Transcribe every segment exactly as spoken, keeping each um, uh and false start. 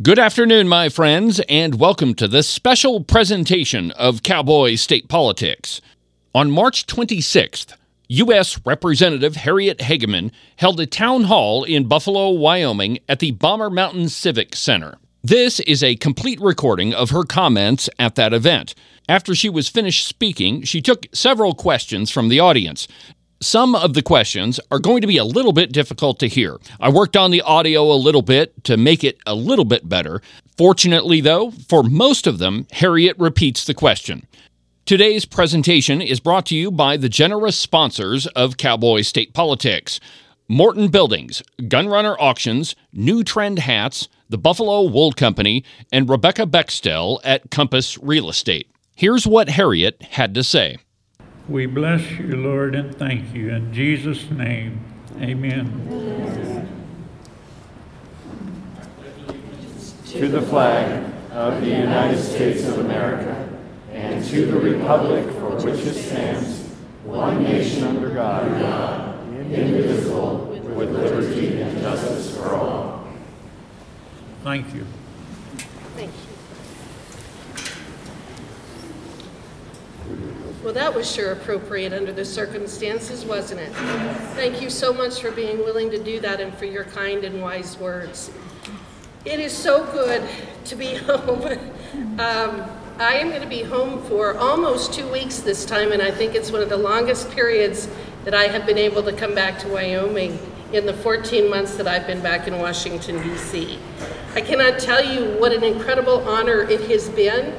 Good afternoon, my friends, and welcome to this special presentation of Cowboy State Politics. On March twenty-sixth, U S Representative Harriet Hageman held a town hall in Buffalo, Wyoming at the Bomber Mountain Civic Center. This is a complete recording of her comments at that event. After she was finished speaking, she took several questions from the audience. Some of the questions are going to be a little bit difficult to hear. I worked on the audio a little bit to make it a little bit better. Fortunately, though, for most of them, Harriet repeats the question. Today's presentation is brought to you by the generous sponsors of Cowboy State Politics: Morton Buildings, Gunrunner Auctions, New Trend Hats, the Buffalo Wool Company, and Rebecca Bextel at Compass Real Estate. Here's what Harriet had to say. We bless you, Lord, and thank you. In Jesus' name, amen. To the flag of the United States of America, and to the republic for which it stands, one nation under God, indivisible, with liberty and justice for all. Thank you. Thank you. Well, that was sure appropriate under the circumstances, wasn't it? Thank you so much for being willing to do that and for your kind and wise words. It is so good to be home. Um, I am going to be home for almost two weeks this time, and I think it's one of the longest periods that I have been able to come back to Wyoming in the fourteen months that I've been back in Washington, D C I cannot tell you what an incredible honor it has been.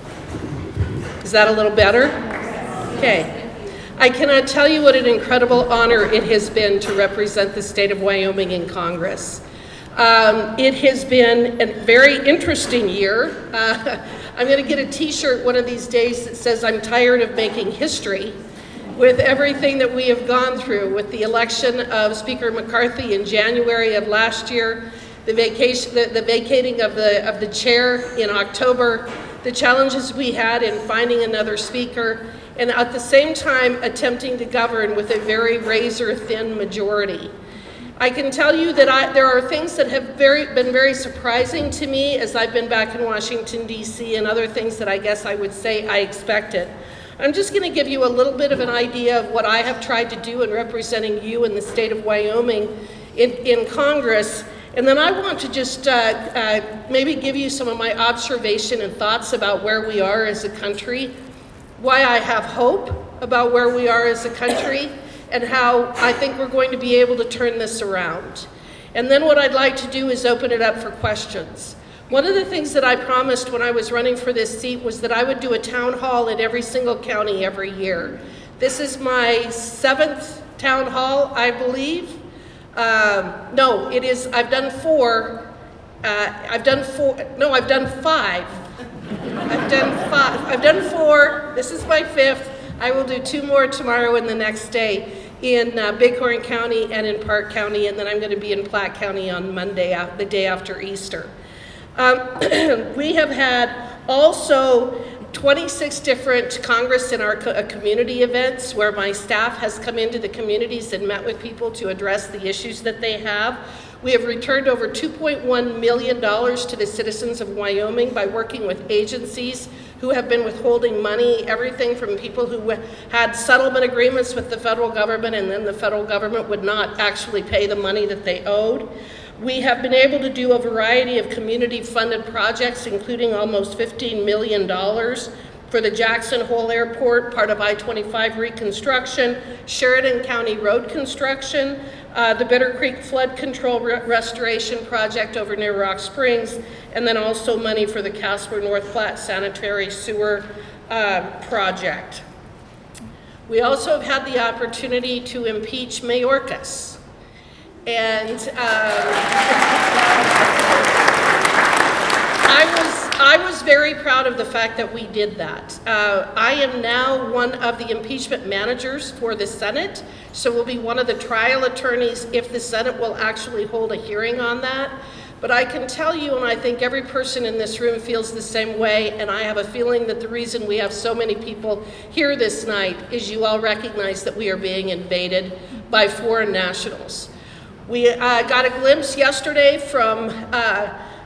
Is that a little better? Okay. I cannot tell you what an incredible honor it has been to represent the state of Wyoming in Congress. Um, it has been a very interesting year. Uh, I'm going to get a t-shirt one of these days that says, "I'm tired of making history," with everything that we have gone through, with the election of Speaker McCarthy in January of last year, the vacation, the, the vacating of the, of the chair in October, the challenges we had in finding another speaker, and at the same time attempting to govern with a very razor-thin majority. I can tell you that I, there are things that have very, been very surprising to me as I've been back in Washington, D C, and other things that I guess I would say I expected. I'm just going to give you a little bit of an idea of what I have tried to do in representing you in the state of Wyoming in, in Congress. And then I want to just uh, uh, maybe give you some of my observation and thoughts about where we are as a country, why I have hope about where we are as a country, and how I think we're going to be able to turn this around. And then what I'd like to do is open it up for questions. One of the things that I promised when I was running for this seat was that I would do a town hall in every single county every year. This is my seventh town hall, I believe. Um, no, it is, I've done four, uh, I've done four, no, I've done five. I've done five, I've done four, this is my fifth. I will do two more tomorrow and the next day in uh, Bighorn County and in Park County, and then I'm going to be in Platte County on Monday, uh, the day after Easter. Um, we have had also twenty-six different Congress and our co- uh, community events where my staff has come into the communities and met with people to address the issues that they have. We have returned over two point one million dollars to the citizens of Wyoming by working with agencies who have been withholding money, everything from people who had settlement agreements with the federal government and then the federal government would not actually pay the money that they owed. We have been able to do a variety of community-funded projects, including almost fifteen million dollars for the Jackson Hole Airport, part of I twenty-five reconstruction, Sheridan County road construction, uh, the Bitter Creek flood control re- restoration project over near Rock Springs, and then also money for the Casper North Platte sanitary sewer uh, project. We also have had the opportunity to impeach Mayorkas. And um, I was I was very proud of the fact that we did that. Uh, I am now one of the impeachment managers for the Senate, so we'll be one of the trial attorneys if the Senate will actually hold a hearing on that. But I can tell you, and I think every person in this room feels the same way, and I have a feeling that the reason we have so many people here this night is you all recognize that we are being invaded by foreign nationals. We uh, got a glimpse yesterday from uh,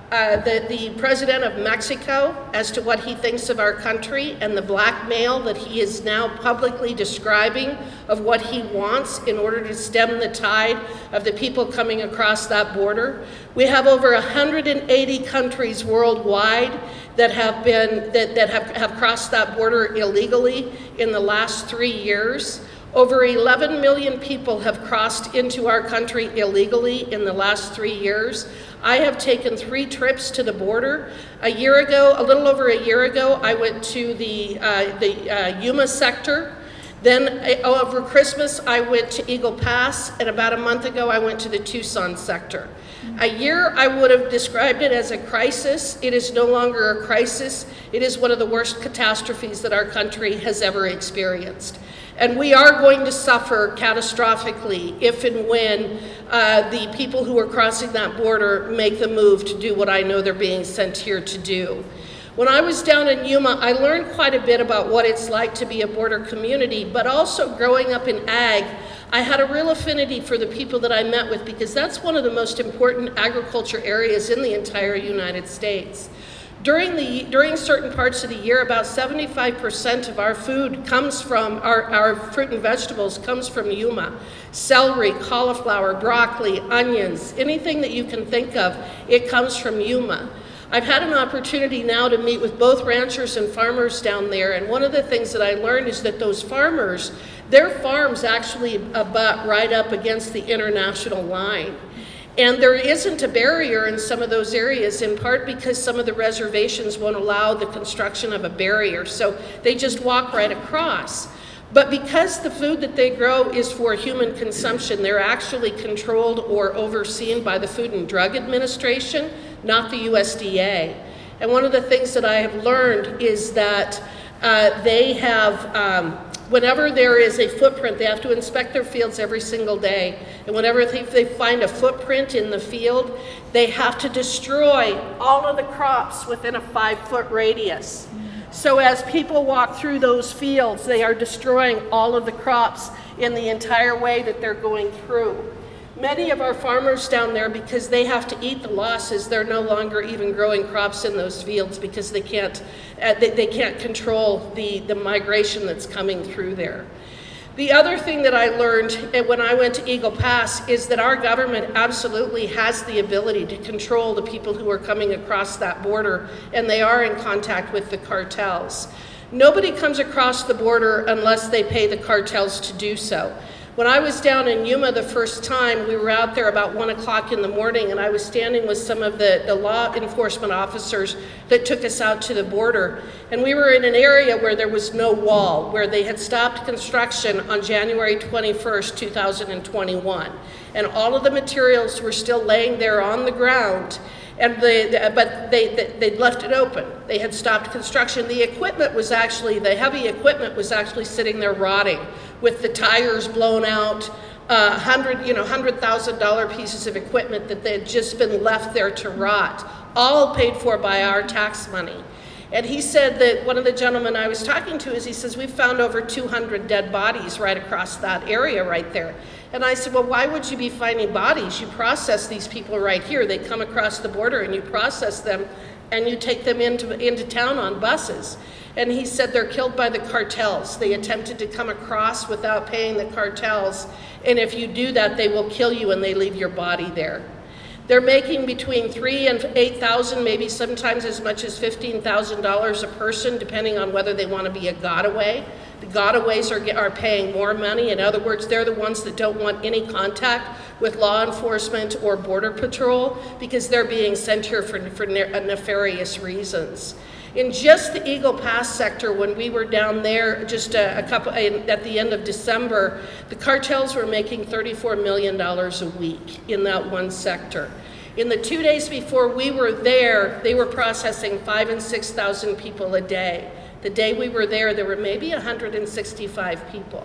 uh, the, the president of Mexico as to what he thinks of our country and the blackmail that he is now publicly describing of what he wants in order to stem the tide of the people coming across that border. We have over one hundred eighty countries worldwide that have been that, that have, have crossed that border illegally in the last three years. Over eleven million people have crossed into our country illegally in the last three years. I have taken three trips to the border. A year ago, a little over a year ago, I went to the, uh, the uh, Yuma sector. Then uh, over Christmas, I went to Eagle Pass, and about a month ago, I went to the Tucson sector. A year, I would have described it as a crisis. It is no longer a crisis. It is one of the worst catastrophes that our country has ever experienced. And we are going to suffer catastrophically if and when uh, the people who are crossing that border make the move to do what I know they're being sent here to do. When I was down in Yuma, I learned quite a bit about what it's like to be a border community, but also growing up in ag, I had a real affinity for the people that I met with because that's one of the most important agriculture areas in the entire United States. During, the, during certain parts of the year, about seventy-five percent of our food comes from, our, our fruit and vegetables comes from Yuma. Celery, cauliflower, broccoli, onions, anything that you can think of, it comes from Yuma. I've had an opportunity now to meet with both ranchers and farmers down there, and one of the things that I learned is that those farmers, their farms actually abut right up against the international line. And there isn't a barrier in some of those areas, in part because some of the reservations won't allow the construction of a barrier, so they just walk right across. But because the food that they grow is for human consumption, they're actually controlled or overseen by the Food and Drug Administration, not the U S D A. And one of the things that I have learned is that uh, they have, um, whenever there is a footprint, they have to inspect their fields every single day. And whenever they, they find a footprint in the field, they have to destroy all of the crops within a five-foot radius. So as people walk through those fields, they are destroying all of the crops in the entire way that they're going through. Many of our farmers down there, because they have to eat the losses, they're no longer even growing crops in those fields because they can't, uh, they, they can't control the, the migration that's coming through there. The other thing that I learned when I went to Eagle Pass is that our government absolutely has the ability to control the people who are coming across that border, and they are in contact with the cartels. Nobody comes across the border unless they pay the cartels to do so. When I was down in Yuma the first time, we were out there about one o'clock in the morning, and I was standing with some of the, the law enforcement officers that took us out to the border. And we were in an area where there was no wall, where they had stopped construction on January twenty-first, two thousand twenty-one. And all of the materials were still laying there on the ground. And they, they, but they, they, they'd left it open. They had stopped construction. The equipment was actually, the heavy equipment was actually sitting there rotting with the tires blown out, uh, hundred, you know, hundred thousand dollar pieces of equipment that they had just been left there to rot, all paid for by our tax money. And he said that one of the gentlemen I was talking to is, he says, we've found over two hundred dead bodies right across that area right there. And I said, well, why would you be finding bodies? You process these people right here. They come across the border and you process them and you take them into, into town on buses. And he said they're killed by the cartels. They attempted to come across without paying the cartels. And if you do that, they will kill you and they leave your body there. They're making between three and eight thousand, maybe sometimes as much as fifteen thousand dollars a person, depending on whether they want to be a gotaway. The gotaways are, are paying more money. In other words, they're the ones that don't want any contact with law enforcement or border patrol because they're being sent here for, for nefarious reasons. In just the Eagle Pass sector, when we were down there just a, a couple at the end of December, the cartels were making thirty-four million dollars a week in that one sector. In the two days before we were there, they were processing five and six thousand people a day. The day we were there, there were maybe one hundred sixty-five people.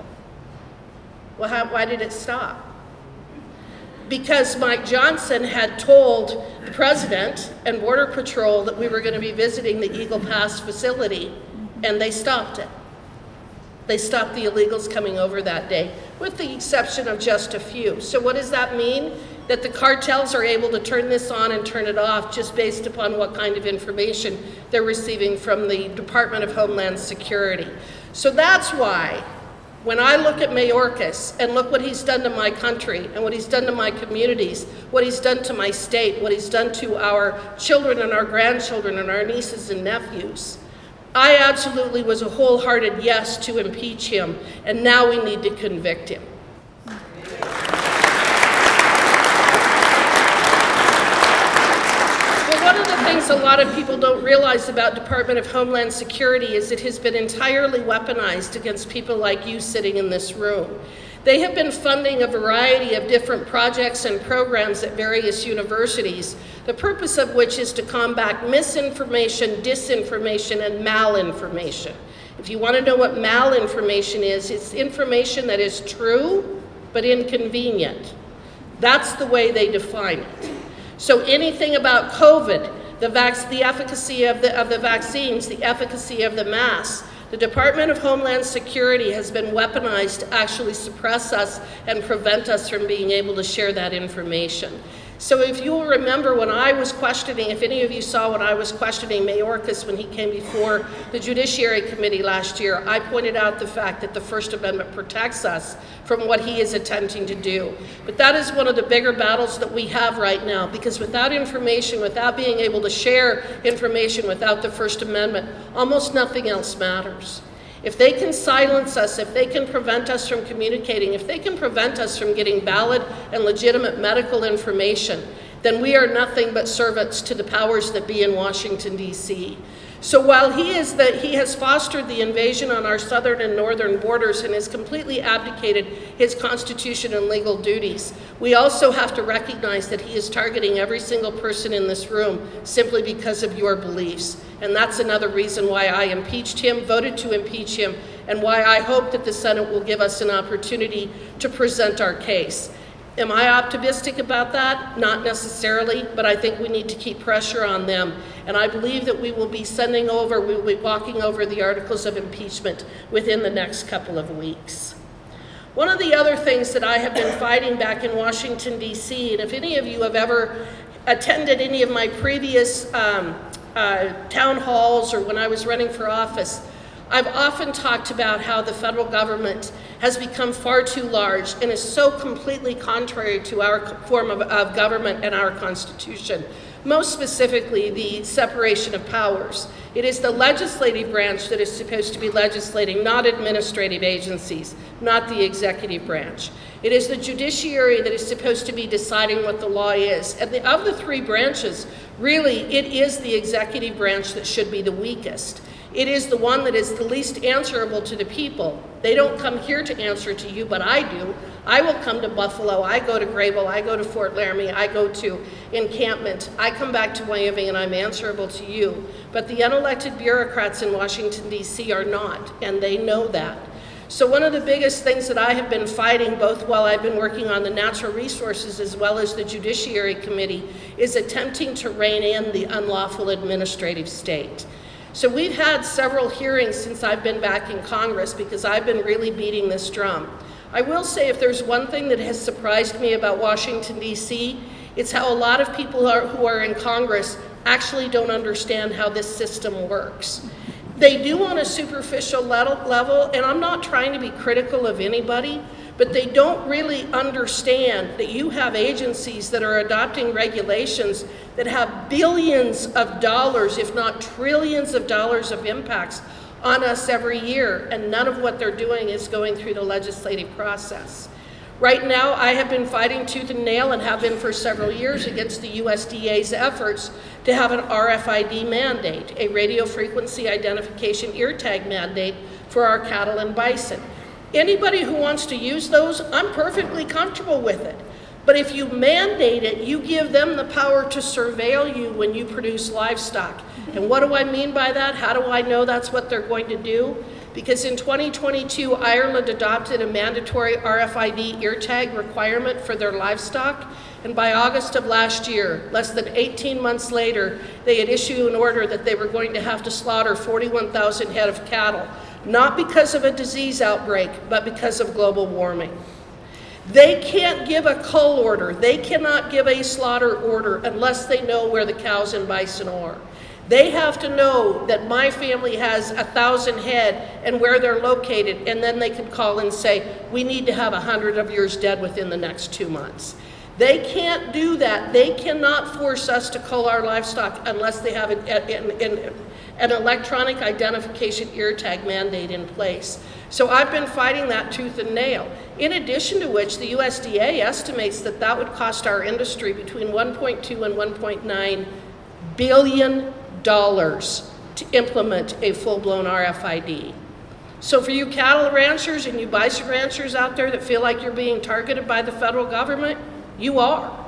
Well, how, why did it stop? Because Mike Johnson had told the president and Border Patrol that we were going to be visiting the Eagle Pass facility, and they stopped it. They stopped the illegals coming over that day, with the exception of just a few. So what does that mean? that the cartels are able to turn this on and turn it off just based upon what kind of information they're receiving from the Department of Homeland Security. So that's why when I look at Mayorkas and look what he's done to my country and what he's done to my communities, what he's done to my state, what he's done to our children and our grandchildren and our nieces and nephews, I absolutely was a wholehearted yes to impeach him, and now we need to convict him. One of the things a lot of people don't realize about Department of Homeland Security is it has been entirely weaponized against people like you sitting in this room. They have been funding a variety of different projects and programs at various universities, the purpose of which is to combat misinformation, disinformation, and malinformation. If you want to know what malinformation is, it's information that is true but inconvenient. That's the way they define it. So anything about COVID, the, vac- the efficacy of the, of the vaccines, the efficacy of the masks, the Department of Homeland Security has been weaponized to actually suppress us and prevent us from being able to share that information. So if you'll remember when I was questioning, if any of you saw when I was questioning Mayorkas when he came before the Judiciary Committee last year, I pointed out the fact that the First Amendment protects us from what he is attempting to do. But that is one of the bigger battles that we have right now, because without information, without being able to share information without the First Amendment, almost nothing else matters. If they can silence us, if they can prevent us from communicating, if they can prevent us from getting valid and legitimate medical information, then we are nothing but servants to the powers that be in Washington, D C So while he is the, he has fostered the invasion on our southern and northern borders and has completely abdicated his constitution and legal duties, we also have to recognize that he is targeting every single person in this room simply because of your beliefs. And that's another reason why I impeached him, voted to impeach him, and why I hope that the Senate will give us an opportunity to present our case. Am I optimistic about that? Not necessarily, but I think we need to keep pressure on them. And I believe that we will be sending over, we will be walking over the articles of impeachment within the next couple of weeks. One of the other things that I have been fighting back in Washington, D C, and if any of you have ever attended any of my previous um, uh, town halls or when I was running for office, I've often talked about how the federal government has become far too large and is so completely contrary to our form of, of government and our Constitution. Most specifically, the separation of powers. It is the legislative branch that is supposed to be legislating, not administrative agencies, not the executive branch. It is the judiciary that is supposed to be deciding what the law is. And the, of the three branches, really, it is the executive branch that should be the weakest. It is the one that is the least answerable to the people. They don't come here to answer to you, but I do. I will come to Buffalo, I go to Graybill, I go to Fort Laramie, I go to encampment, I come back to Wyoming and I'm answerable to you. But the unelected bureaucrats in Washington, D C are not, and they know that. So one of the biggest things that I have been fighting, both while I've been working on the natural resources as well as the Judiciary Committee, is attempting to rein in the unlawful administrative state. So we've had several hearings since I've been back in Congress because I've been really beating this drum. I will say if there's one thing that has surprised me about Washington, D C, it's how a lot of people are, who are in Congress actually don't understand how this system works. They do on a superficial level, and I'm not trying to be critical of anybody, but they don't really understand that you have agencies that are adopting regulations that have billions of dollars, if not trillions of dollars of impacts on us every year, and none of what they're doing is going through the legislative process. Right now, I have been fighting tooth and nail and have been for several years against the U S D A's efforts to have an R F I D mandate, a radio frequency identification ear tag mandate for our cattle and bison. Anybody who wants to use those, I'm perfectly comfortable with it. But if you mandate it, you give them the power to surveil you when you produce livestock. And what do I mean by that? How do I know that's what they're going to do? Because in twenty twenty-two, Ireland adopted a mandatory R F I D ear tag requirement for their livestock. And by August of last year, less than eighteen months later, they had issued an order that they were going to have to slaughter forty-one thousand head of cattle, not because of a disease outbreak, but because of global warming. They can't give a cull order. They cannot give a slaughter order unless they know where the cows and bison are. They have to know that my family has a thousand head and where they're located, and then they can call and say, we need to have a hundred of yours dead within the next two months. They can't do that. They cannot force us to cull our livestock unless they have an, an, an, an electronic identification ear tag mandate in place. So I've been fighting that tooth and nail. In addition to which, the U S D A estimates that that would cost our industry between one point two and one point nine billion dollars to implement a full-blown R F I D. So for you cattle ranchers and you bison ranchers out there that feel like you're being targeted by the federal government, you are.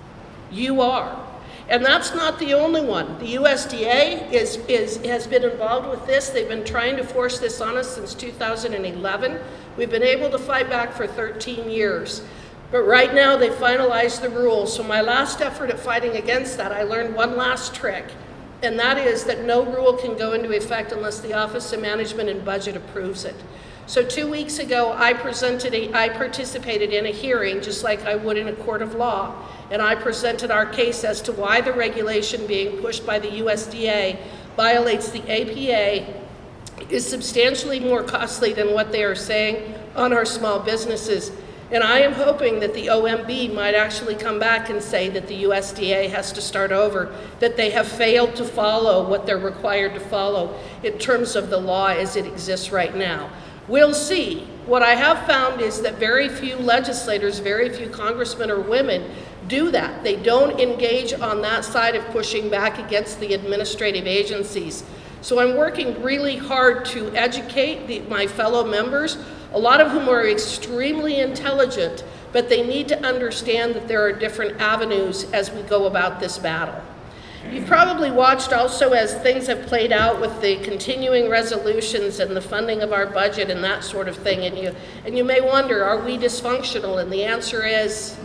You are. And that's not the only one. The U S D A is, is, has been involved with this. They've been trying to force this on us since two thousand eleven. We've been able to fight back for thirteen years. But right now they finalized the rules. So my last effort at fighting against that, I learned one last trick. And that is that no rule can go into effect unless the Office of Management and Budget approves it. So two weeks ago, I presented a, I participated in a hearing, just like I would in a court of law, and I presented our case as to why the regulation being pushed by the U S D A violates the A P A, is substantially more costly than what they are saying on our small businesses. And I am hoping that the O M B might actually come back and say that the U S D A has to start over, that they have failed to follow what they're required to follow in terms of the law as it exists right now. We'll see. What I have found is that very few legislators, very few congressmen or women do that. They don't engage on that side of pushing back against the administrative agencies. So I'm working really hard to educate the, my fellow members, a lot of whom are extremely intelligent, but they need to understand that there are different avenues as we go about this battle. You've probably watched also as things have played out with the continuing resolutions and the funding of our budget and that sort of thing, and you, and you may wonder, are we dysfunctional? And the answer is,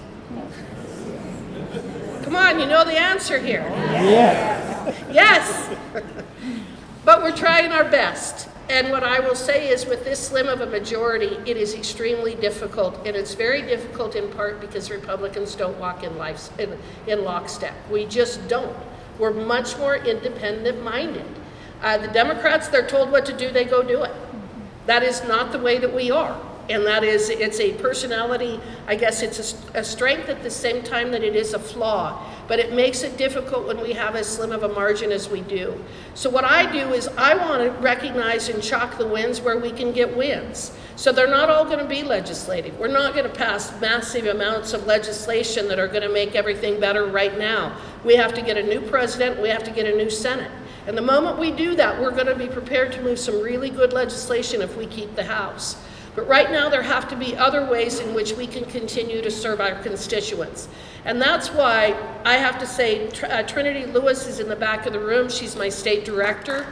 come on, you know the answer here. Yeah. Yes. But we're trying our best. And what I will say is with this slim of a majority, it is extremely difficult. And it's very difficult in part because Republicans don't walk in, life, in, in lockstep. We just don't. We're much more independent minded. Uh, the Democrats, they're told what to do, they go do it. That is not the way that we are. And that is, it's a personality, I guess it's a, a strength at the same time that it is a flaw. But it makes it difficult when we have as slim of a margin as we do. So what I do is I want to recognize and chalk the wins where we can get wins. So they're not all going to be legislative. We're not going to pass massive amounts of legislation that are going to make everything better right now. We have to get a new president, we have to get a new Senate. And the moment we do that, we're going to be prepared to move some really good legislation if we keep the House. But right now there have to be other ways in which we can continue to serve our constituents. And that's why I have to say Tr- uh, Trinity Lewis is in the back of the room. She's my state director.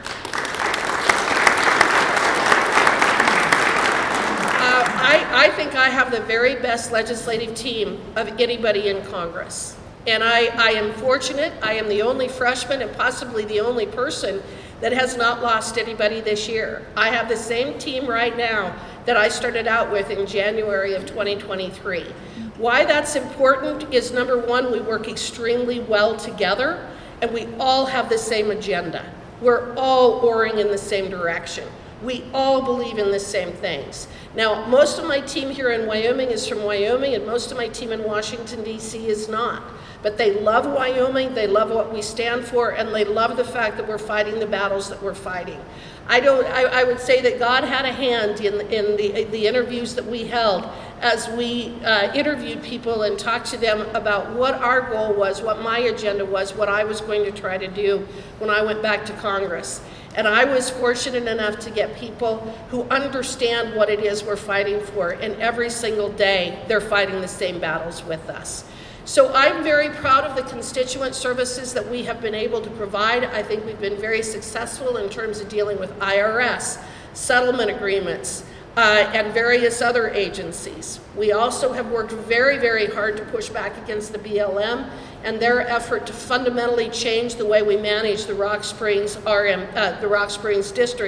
Uh, I, I think I have the very best legislative team of anybody in Congress. And I, I am fortunate. I am the only freshman and possibly the only person that has not lost anybody this year. I have the same team right now that I started out with in January of twenty twenty-three. Why that's important is, number one, we work extremely well together and we all have the same agenda. We're all oaring in the same direction. We all believe in the same things. Now, most of my team here in Wyoming is from Wyoming and most of my team in Washington, D C is not. But they love Wyoming, they love what we stand for, and they love the fact that we're fighting the battles that we're fighting. I don't. I, I would say that God had a hand in, in the, the interviews that we held as we uh, interviewed people and talked to them about what our goal was, what my agenda was, what I was going to try to do when I went back to Congress. And I was fortunate enough to get people who understand what it is we're fighting for, and every single day they're fighting the same battles with us. So I'm very proud of the constituent services that we have been able to provide. I think we've been very successful in terms of dealing with I R S, settlement agreements, uh, and various other agencies. We also have worked very, very hard to push back against the B L M and their effort to fundamentally change the way we manage the Rock Springs R M, uh, the Rock Springs district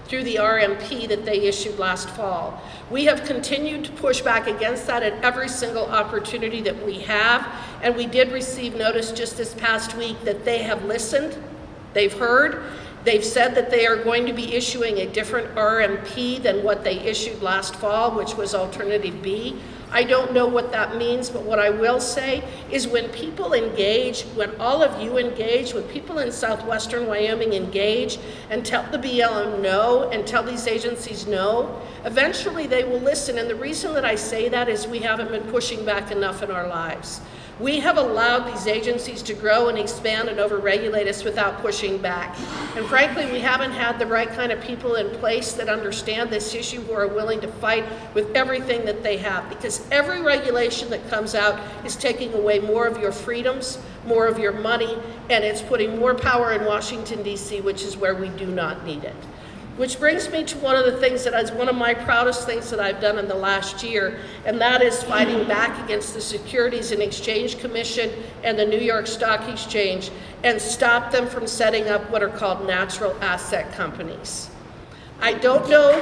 through the R M P that they issued last fall. We have continued to push back against that at every single opportunity that we have, and we did receive notice just this past week that they have listened, they've heard, they've said that they are going to be issuing a different R M P than what they issued last fall, which was Alternative B. I don't know what that means, but what I will say is when people engage, when all of you engage, when people in southwestern Wyoming engage and tell the B L M no and tell these agencies no, eventually they will listen. And the reason that I say that is we haven't been pushing back enough in our lives. We have allowed these agencies to grow and expand and overregulate us without pushing back. And frankly, we haven't had the right kind of people in place that understand this issue, who are willing to fight with everything that they have. Because every regulation that comes out is taking away more of your freedoms, more of your money, and it's putting more power in Washington, D C, which is where we do not need it. Which brings me to one of the things that is one of my proudest things that I've done in the last year, and that is fighting back against the Securities and Exchange Commission and the New York Stock Exchange and stop them from setting up what are called natural asset companies. I don't know,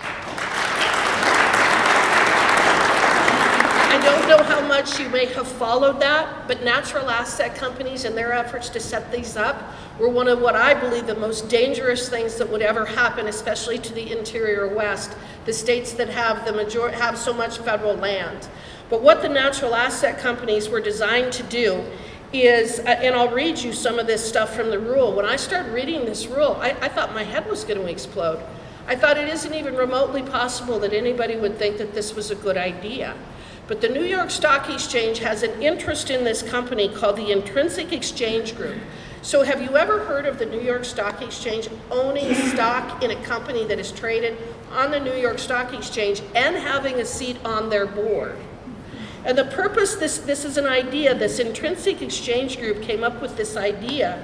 I don't know how much you may have followed that, but natural asset companies and their efforts to set these up were one of what I believe the most dangerous things that would ever happen, especially to the interior West, the states that have the major have so much federal land. But what the natural asset companies were designed to do is, uh, and I'll read you some of this stuff from the rule. When I started reading this rule, I, I thought my head was going to explode. I thought it isn't even remotely possible that anybody would think that this was a good idea. But the New York Stock Exchange has an interest in this company called the Intrinsic Exchange Group. So have you ever heard of the New York Stock Exchange owning stock in a company that is traded on the New York Stock Exchange and having a seat on their board? And the purpose, this, this is an idea, this Intrinsic Exchange Group came up with this idea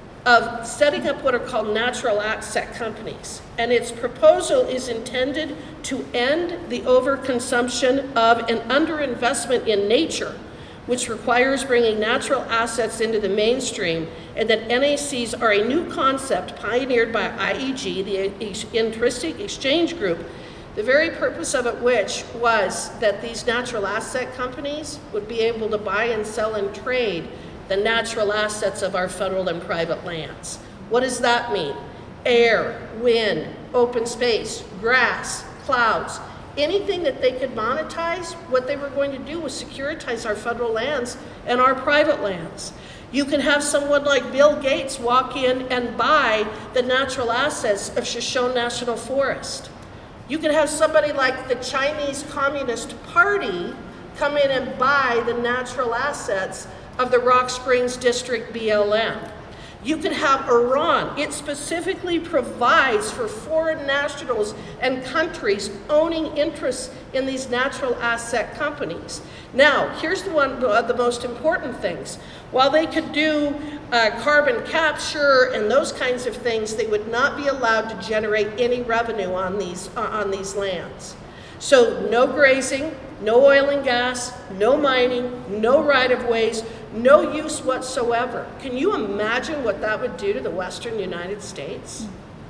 of setting up what are called natural asset companies. And its proposal is intended to end the overconsumption of and underinvestment in nature, which requires bringing natural assets into the mainstream, and that N A Cs are a new concept pioneered by I E G, the Intrinsic Exchange Group, the very purpose of it which was that these natural asset companies would be able to buy and sell and trade the natural assets of our federal and private lands. What does that mean? Air, wind, open space, grass, clouds, anything that they could monetize, what they were going to do was securitize our federal lands and our private lands. You can have someone like Bill Gates walk in and buy the natural assets of Shoshone National Forest. You can have somebody like the Chinese Communist Party come in and buy the natural assets of the Rock Springs District B L M. You can have Iran. It specifically provides for foreign nationals and countries owning interests in these natural asset companies. Now, here's the one of the most important things. While they could do uh, carbon capture and those kinds of things, they would not be allowed to generate any revenue on these, uh, on these lands. So no grazing, no oil and gas, no mining, no right-of-ways, no use whatsoever. Can you imagine what that would do to the Western United States?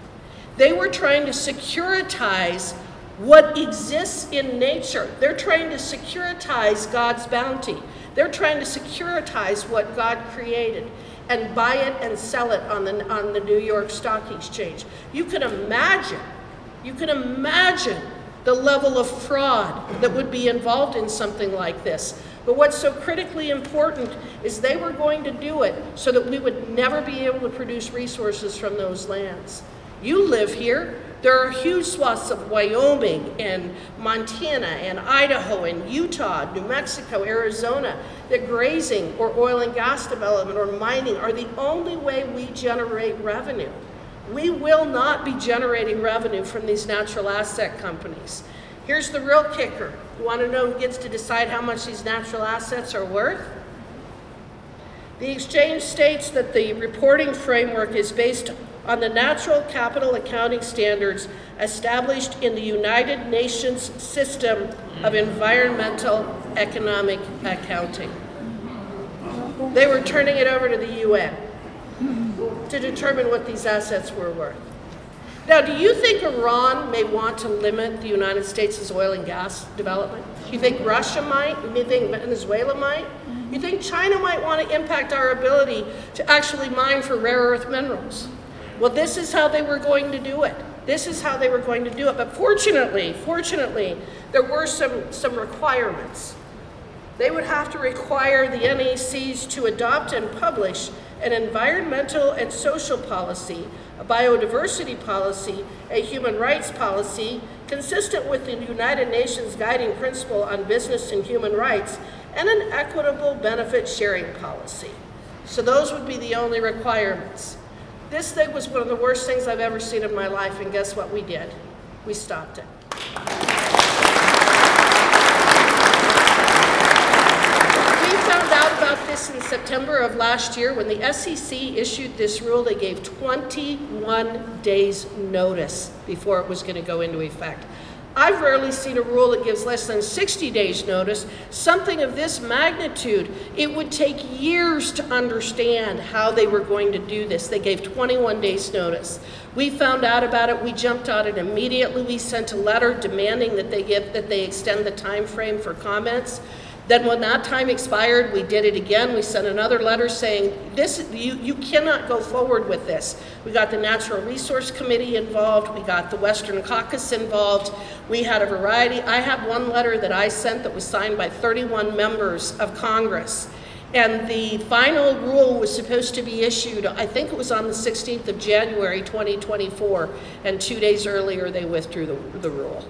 They were trying to securitize what exists in nature. They're trying to securitize God's bounty. They're trying to securitize what God created and buy it and sell it on the, on the New York Stock Exchange. You can imagine, you can imagine the level of fraud that would be involved in something like this. But what's so critically important is they were going to do it so that we would never be able to produce resources from those lands. You live here. There are huge swaths of Wyoming and Montana and Idaho and Utah, New Mexico, Arizona, that grazing or oil and gas development or mining are the only way we generate revenue. We will not be generating revenue from these natural asset companies. Here's the real kicker. You want to know who gets to decide how much these natural assets are worth? The exchange states that the reporting framework is based on the natural capital accounting standards established in the United Nations System of Environmental Economic Accounting. They were turning it over to the U N to determine what these assets were worth. Now, do you think Iran may want to limit the United States' oil and gas development? You think Russia might? You think Venezuela might? You think China might want to impact our ability to actually mine for rare earth minerals? Well, this is how they were going to do it. This is how they were going to do it. But fortunately, fortunately, there were some, some requirements. They would have to require the N A Cs to adopt and publish an environmental and social policy, a biodiversity policy, a human rights policy, consistent with the United Nations guiding principle on business and human rights, and an equitable benefit sharing policy. So those would be the only requirements. This thing was one of the worst things I've ever seen in my life, and guess what we did? We stopped it. About this in September of last year, when the S E C issued this rule, they gave twenty-one days notice before it was going to go into effect. I've rarely seen a rule that gives less than sixty days notice. Something of this magnitude, it would take years to understand how they were going to do this. They gave twenty-one days notice. We found out about it, we jumped on it immediately. We sent a letter demanding that they give that they extend the time frame for comments. Then when that time expired, we did it again. We sent another letter saying, this, you, you cannot go forward with this. We got the Natural Resource Committee involved. We got the Western Caucus involved. We had a variety. I have one letter that I sent that was signed by thirty-one members of Congress. And the final rule was supposed to be issued, I think it was on the sixteenth of January, twenty twenty-four. And two days earlier, they withdrew the, the rule.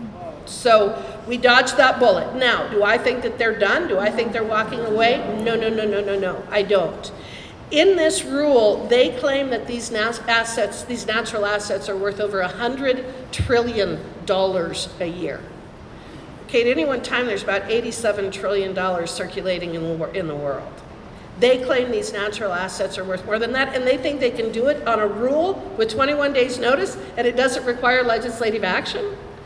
So we dodged that bullet. Now, do I think that they're done? Do I think they're walking away? No, no, no, no, no, no, I don't. In this rule, they claim that these assets, these natural assets are worth over one hundred trillion dollars a year. Okay, at any one time, there's about eighty-seven trillion dollars circulating in the, in the world. They claim these natural assets are worth more than that, and they think they can do it on a rule with twenty-one days notice, and it doesn't require legislative action.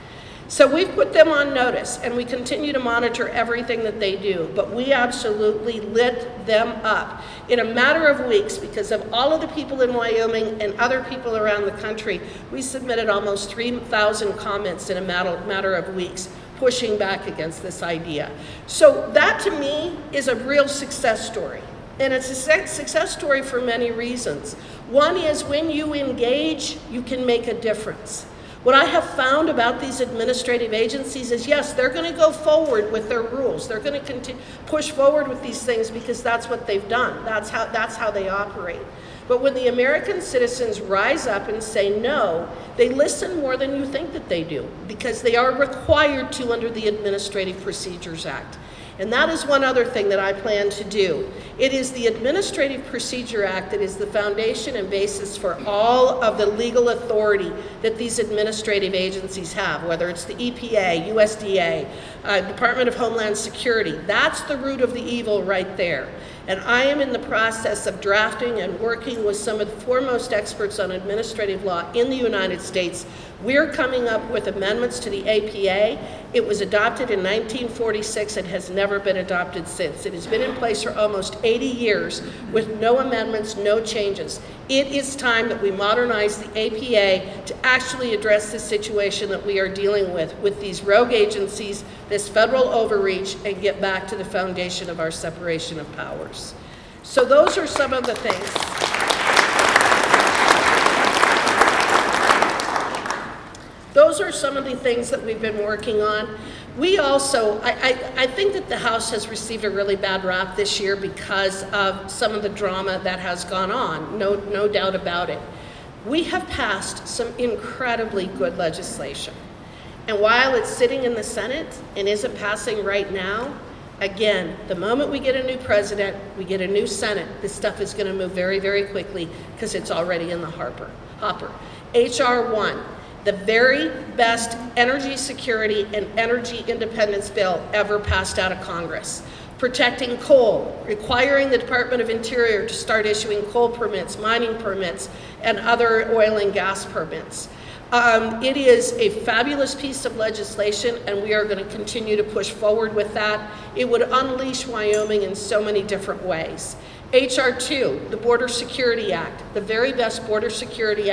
So we've put them on notice, and we continue to monitor everything that they do, but we absolutely lit them up. In a matter of weeks, because of all of the people in Wyoming and other people around the country, we submitted almost three thousand comments in a matter, matter of weeks, pushing back against this idea. So that, to me, is a real success story. And it's a success story for many reasons. One is when you engage, you can make a difference. What I have found about these administrative agencies is, yes, they're going to go forward with their rules. They're going to continue, push forward with these things because that's what they've done. That's how, that's how they operate. But when the American citizens rise up and say no, they listen more than you think that they do, because they are required to under the Administrative Procedures Act. And that is one other thing that I plan to do. It is the Administrative Procedure Act that is the foundation and basis for all of the legal authority that these administrative agencies have, whether it's the E P A, U S D A, uh, Department of Homeland Security. That's the root of the evil right there. And I am in the process of drafting and working with some of the foremost experts on administrative law in the United States. We're coming up with amendments to the A P A. It was adopted in nineteen forty-six and has never been adopted since. It has been in place for almost eighty years with no amendments, no changes. It is time that we modernize the A P A to actually address the situation that we are dealing with, with these rogue agencies, this federal overreach, and get back to the foundation of our separation of powers. So those are some of the things. Those are some of the things that we've been working on. We also, I, I, I think that the House has received a really bad rap this year because of some of the drama that has gone on, no, no doubt about it. We have passed some incredibly good legislation. And while it's sitting in the Senate and isn't passing right now, again, the moment we get a new president, we get a new Senate, this stuff is gonna move very, very quickly because it's already in the hopper. hopper. H R one. The very best energy security and energy independence bill ever passed out of Congress. Protecting coal, requiring the Department of Interior to start issuing coal permits, mining permits, and other oil and gas permits. Um, it is a fabulous piece of legislation, and we are going to continue to push forward with that. It would unleash Wyoming in so many different ways. H R two, the Border Security Act, the very best border security act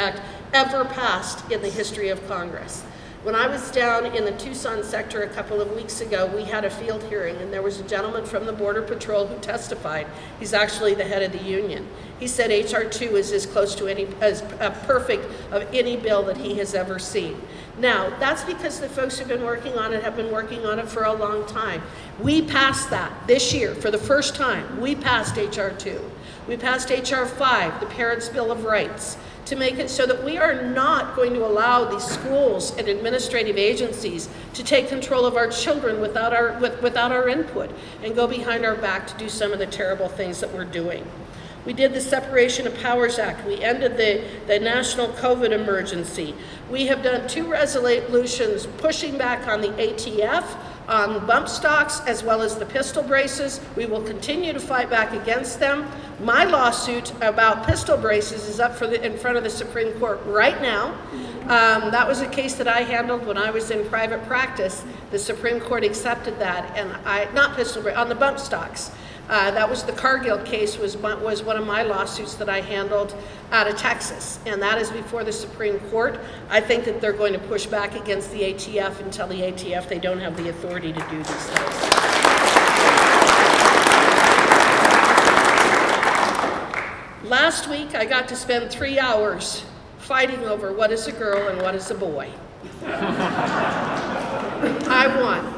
ever passed in the history of Congress. When I was down in the Tucson sector a couple of weeks ago, we had a field hearing, and there was a gentleman from the Border Patrol who testified. He's actually the head of the union. He said H R two is as close to any, as uh, perfect of any bill that he has ever seen. Now, that's because the folks who've been working on it have been working on it for a long time. We passed that this year for the first time. We passed H R two. We passed H R five, the Parents' Bill of Rights, to make it so that we are not going to allow these schools and administrative agencies to take control of our children without our, with, without our input and go behind our back to do some of the terrible things that we're doing. We did the Separation of Powers Act. We ended the, the national COVID emergency. We have done two resolutions pushing back on the A T F, on bump stocks, as well as the pistol braces. We will continue to fight back against them. My lawsuit about pistol braces is up for the, in front of the Supreme Court right now. Um, that was a case that I handled when I was in private practice. The Supreme Court accepted that, and I, not pistol braces, on the bump stocks. Uh, that was the Cargill case, was, was one of my lawsuits that I handled out of Texas, and that is before the Supreme Court. I think that they're going to push back against the A T F and tell the A T F they don't have the authority to do these things. Last week, I got to spend three hours fighting over what is a girl and what is a boy. I won.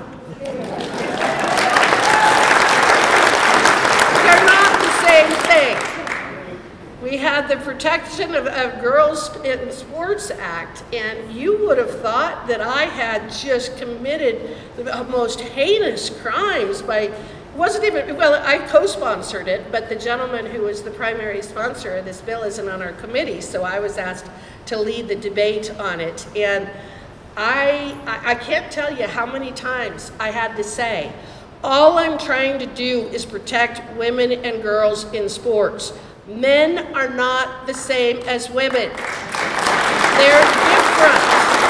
Same thing. We had the Protection of, of Girls in Sports Act, and you would have thought that I had just committed the most heinous crimes by, wasn't even, well, I co-sponsored it, but the gentleman who was the primary sponsor of this bill isn't on our committee, so I was asked to lead the debate on it. And I, I, I can't tell you how many times I had to say, all I'm trying to do is protect women and girls in sports. Men are not the same as women. They're different.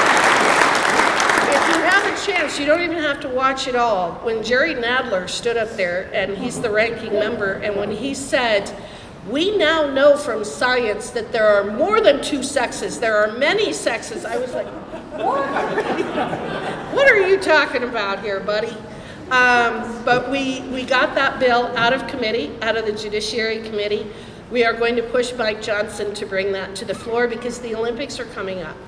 If you have a chance, you don't even have to watch it all. When Jerry Nadler stood up there, and he's the ranking member, and when he said, we now know from science that there are more than two sexes, there are many sexes, I was like, what? What are you talking about here, buddy? Um, but we, we got that bill out of committee, out of the Judiciary Committee. We are going to push Mike Johnson to bring that to the floor because the Olympics are coming up.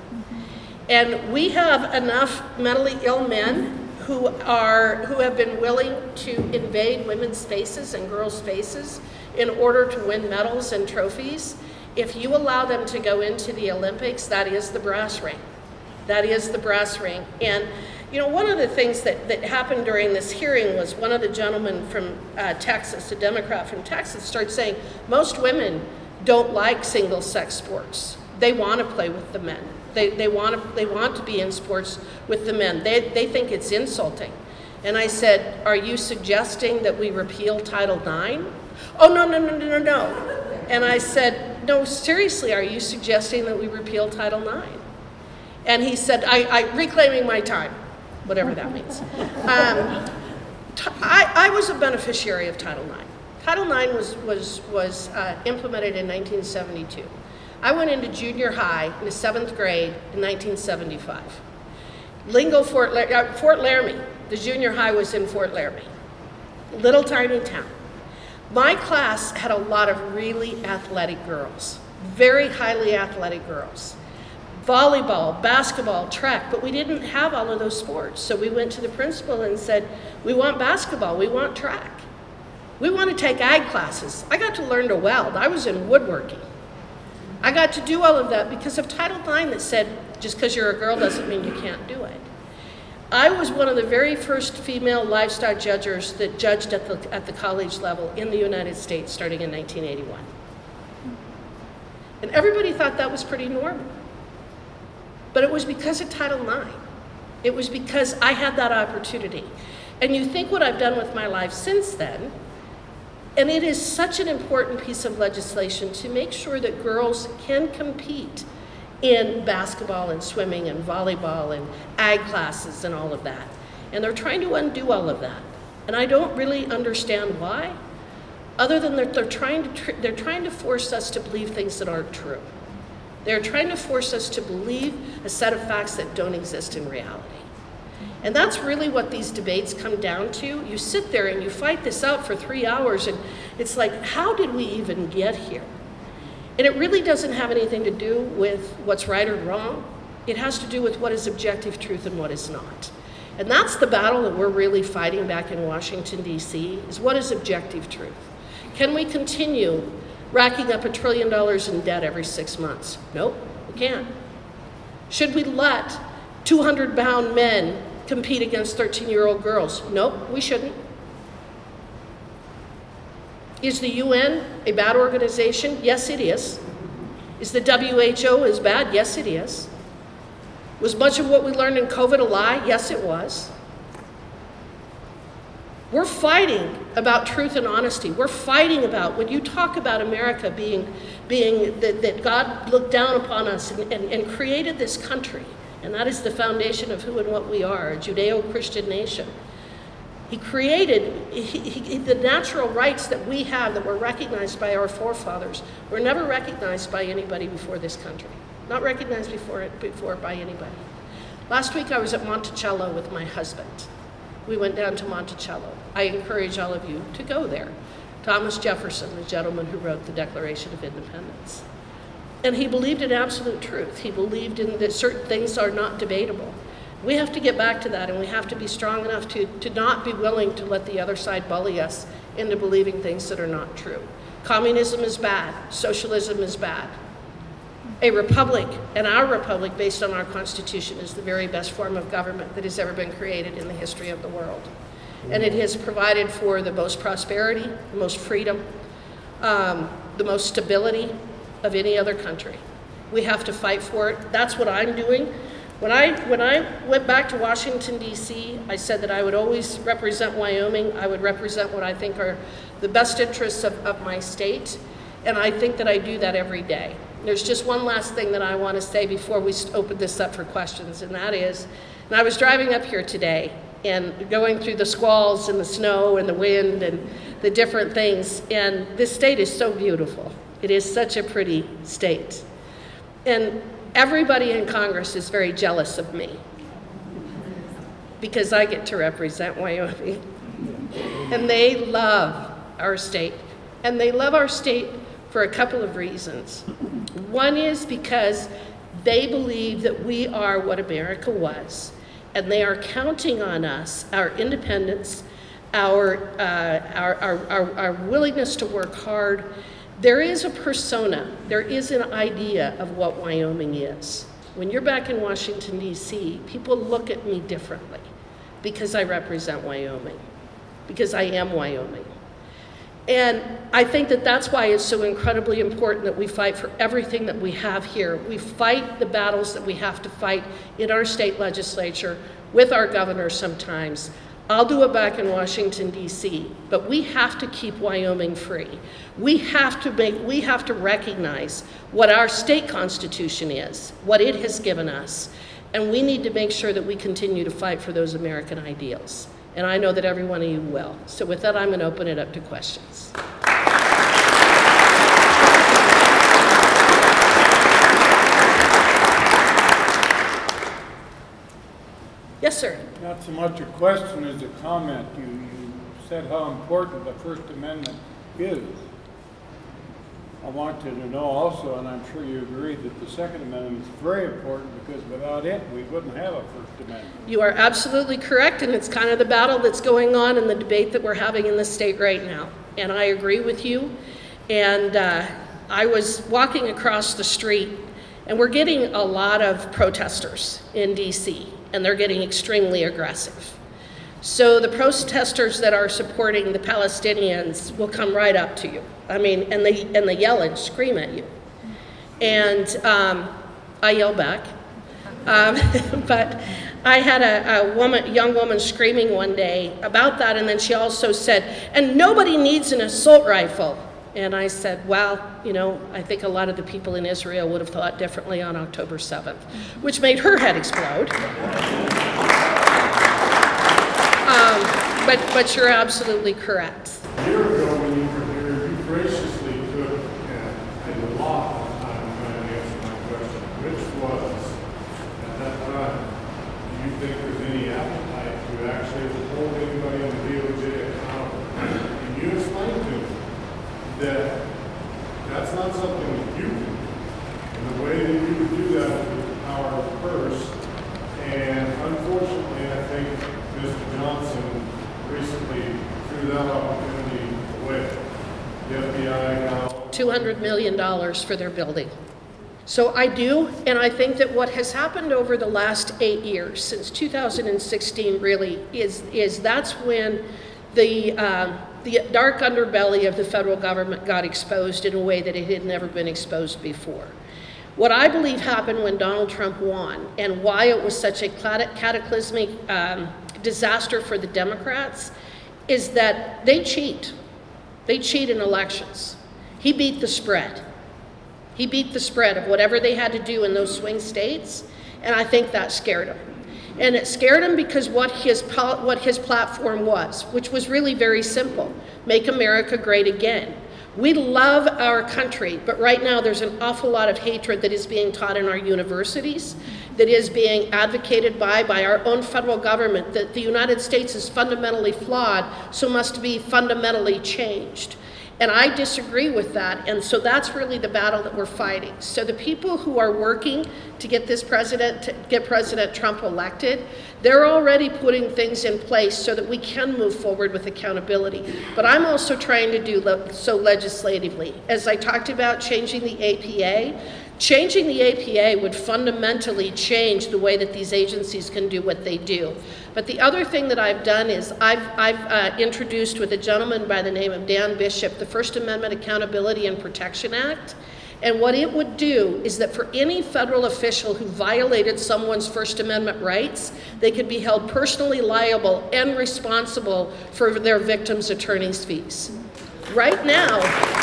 And we have enough mentally ill men who are, who have been willing to invade women's spaces and girls' spaces in order to win medals and trophies. If you allow them to go into the Olympics, that is the brass ring. That is the brass ring. And you know, one of the things that, that happened during this hearing was one of the gentlemen from uh, Texas, a Democrat from Texas, started saying most women don't like single-sex sports. They want to play with the men. They, they, want to, they want to be in sports with the men. They, they think it's insulting. And I said, are you suggesting that we repeal Title nine? Oh, no, no, no, no, no, no. And I said, no, seriously, are you suggesting that we repeal Title nine? And he said, I, I reclaiming my time. Whatever that means. Um, t- I, I was a beneficiary of Title nine. Title nine was, was, was uh, implemented in nineteen seventy-two. I went into junior high in the seventh grade in nineteen seventy-five. Lingo, Fort, La- uh, Fort Laramie, the junior high was in Fort Laramie. Little tiny town. My class had a lot of really athletic girls, very highly athletic girls. Volleyball, basketball, track, but we didn't have all of those sports. So we went to the principal and said, we want basketball, we want track. We want to take ag classes. I got to learn to weld. I was in woodworking. I got to do all of that because of Title nine that said, just because you're a girl doesn't mean you can't do it. I was one of the very first female livestock judges that judged at the, at the college level in the United States starting in nineteen eighty-one. And everybody thought that was pretty normal. But it was because of Title nine. It was because I had that opportunity. And you think what I've done with my life since then, and it is such an important piece of legislation to make sure that girls can compete in basketball and swimming and volleyball and ag classes and all of that. And they're trying to undo all of that. And I don't really understand why, other than that they're trying to, tr- they're trying to force us to believe things that aren't true. They're trying to force us to believe a set of facts that don't exist in reality. And that's really what these debates come down to. You sit there and you fight this out for three hours, and it's like, how did we even get here? And it really doesn't have anything to do with what's right or wrong. It has to do with what is objective truth and what is not. And that's the battle that we're really fighting back in Washington, D C, is what is objective truth? Can we continue racking up a trillion dollars in debt every six months? Nope, we can't. Should we let two hundred pound men compete against thirteen-year-old girls? Nope, we shouldn't. Is the U N a bad organization? Yes, it is. Is the W H O as bad? Yes, it is. Was much of what we learned in COVID a lie? Yes, it was. We're fighting about truth and honesty. We're fighting about, when you talk about America being, being that, that God looked down upon us and, and, and created this country, and that is the foundation of who and what we are, a Judeo-Christian nation. He created he, he, the natural rights that we have that were recognized by our forefathers were never recognized by anybody before this country. Not recognized before it before by anybody. Last week I was at Monticello with my husband. We went down to Monticello. I encourage all of you to go there. Thomas Jefferson, the gentleman who wrote the Declaration of Independence. And he believed in absolute truth. He believed in that certain things are not debatable. We have to get back to that, and we have to be strong enough to, to not be willing to let the other side bully us into believing things that are not true. Communism is bad. Socialism is bad. A republic, and our republic based on our Constitution, is the very best form of government that has ever been created in the history of the world. And it has provided for the most prosperity, the most freedom, um, the most stability of any other country. We have to fight for it. That's what I'm doing. When I, when I went back to Washington, D C, I said that I would always represent Wyoming. I would represent what I think are the best interests of, of my state. And I think that I do that every day. There's just one last thing that I want to say before we open this up for questions, and that is, and I was driving up here today and going through the squalls and the snow and the wind and the different things, and this state is so beautiful. It is such a pretty state. And everybody in Congress is very jealous of me because I get to represent Wyoming. And they love our state. And they love our state for a couple of reasons. One is because they believe that we are what America was, and they are counting on us, our independence, our, uh, our, our, our, our willingness to work hard. There is a persona, there is an idea of what Wyoming is. When you're back in Washington, D C, people look at me differently because I represent Wyoming, because I am Wyoming. And I think that that's why it's so incredibly important that we fight for everything that we have here. We fight the battles that we have to fight in our state legislature, with our governor sometimes. I'll do it back in Washington, D C, but we have to keep Wyoming free. We have to make, we have to recognize what our state constitution is, what it has given us, and we need to make sure that we continue to fight for those American ideals. And I know that every one of you will. So with that, I'm going to open it up to questions. Yes, sir. Not so much a question as a comment. You, you said how important the First Amendment is. I wanted to know also, and I'm sure you agree, that the Second Amendment is very important because without it, we wouldn't have a First Amendment. You are absolutely correct, and it's kind of the battle that's going on in the debate that we're having in the state right now. And I agree with you. And uh, I was walking across the street, and we're getting a lot of protesters in D C, and they're getting extremely aggressive. So the protesters that are supporting the Palestinians will come right up to you. I mean, and they and they yell and scream at you. And um, I yell back. Um, but I had a, a woman, young woman screaming one day about that, and then she also said, and nobody needs an assault rifle. And I said, well, you know, I think a lot of the people in Israel would have thought differently on October seventh, which made her head explode. Um, but, but you're absolutely correct. A year ago when you were here, you graciously took, uh, and a lot of time trying to answer my question, that that's not something that you can do. And the way that you would do that is with the power of the purse. And unfortunately, I think Mister Johnson recently threw that opportunity away. The F B I now two hundred million dollars for their building. So I do, and I think that what has happened over the last eight years, since two thousand sixteen really, is, is that's when the, um, the dark underbelly of the federal government got exposed in a way that it had never been exposed before. What I believe happened when Donald Trump won, and why it was such a cataclysmic um, disaster for the Democrats, is that they cheat. They cheat in elections. He beat the spread. He beat the spread of whatever they had to do in those swing states, and I think that scared him. And it scared him because what his, what his platform was, which was really very simple: make America great again. We love our country, but right now there's an awful lot of hatred that is being taught in our universities, that is being advocated by, by our own federal government, that the United States is fundamentally flawed, so must be fundamentally changed. And I disagree with that, and so that's really the battle that we're fighting. So the people who are working to get this president, to get President Trump elected, they're already putting things in place so that we can move forward with accountability. But I'm also trying to do le- so legislatively. As I talked about changing the A P A, changing the A P A would fundamentally change the way that these agencies can do what they do. But the other thing that I've done is I've, I've uh, introduced with a gentleman by the name of Dan Bishop the First Amendment Accountability and Protection Act. And what it would do is that for any federal official who violated someone's First Amendment rights, they could be held personally liable and responsible for their victims' attorney's fees. Right now,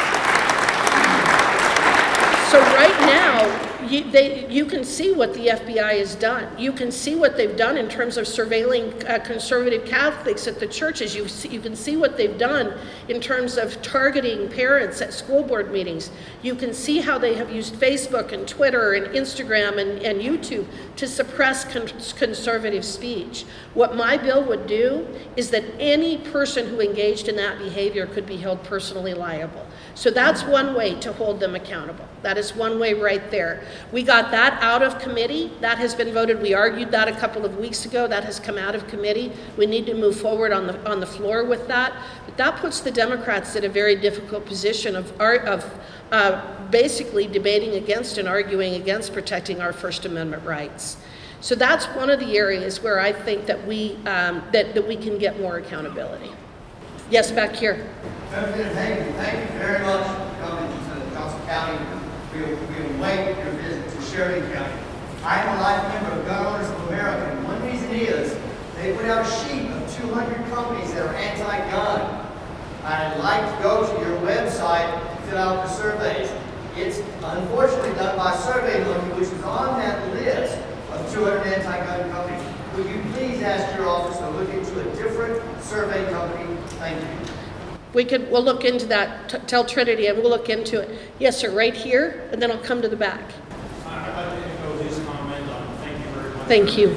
so right now, you, they, you can see what the F B I has done. You can see what they've done in terms of surveilling uh, conservative Catholics at the churches. You, see, you can see what they've done in terms of targeting parents at school board meetings. You can see how they have used Facebook and Twitter and Instagram and, and YouTube to suppress con- conservative speech. What my bill would do is that any person who engaged in that behavior could be held personally liable. So that's one way to hold them accountable. That is one way right there. We got that out of committee. That has been voted. We argued that a couple of weeks ago. That has come out of committee. We need to move forward on the on the floor with that. But that puts the Democrats in a very difficult position of of uh, basically debating against and arguing against protecting our First Amendment rights. So that's one of the areas where I think that we um, that that we can get more accountability. Yes, back here. President Hagan, thank you very much for coming to Johnson County. We we await your visit to Sheridan County. I am a life member of Gun Owners of America, and one reason is they put out a sheet of two hundred companies that are anti-gun. I'd like to go to your website and fill out the surveys. It's unfortunately done by SurveyMonkey, which is on that list of two hundred anti-gun companies. Would you please ask your office to look into a different survey company? Thank you. We could, we'll look into that. T- tell Trinity and we'll look into it. Yes, sir, right here, and then I'll come to the back. I'd like to echo his comment on thank you very much. Thank you.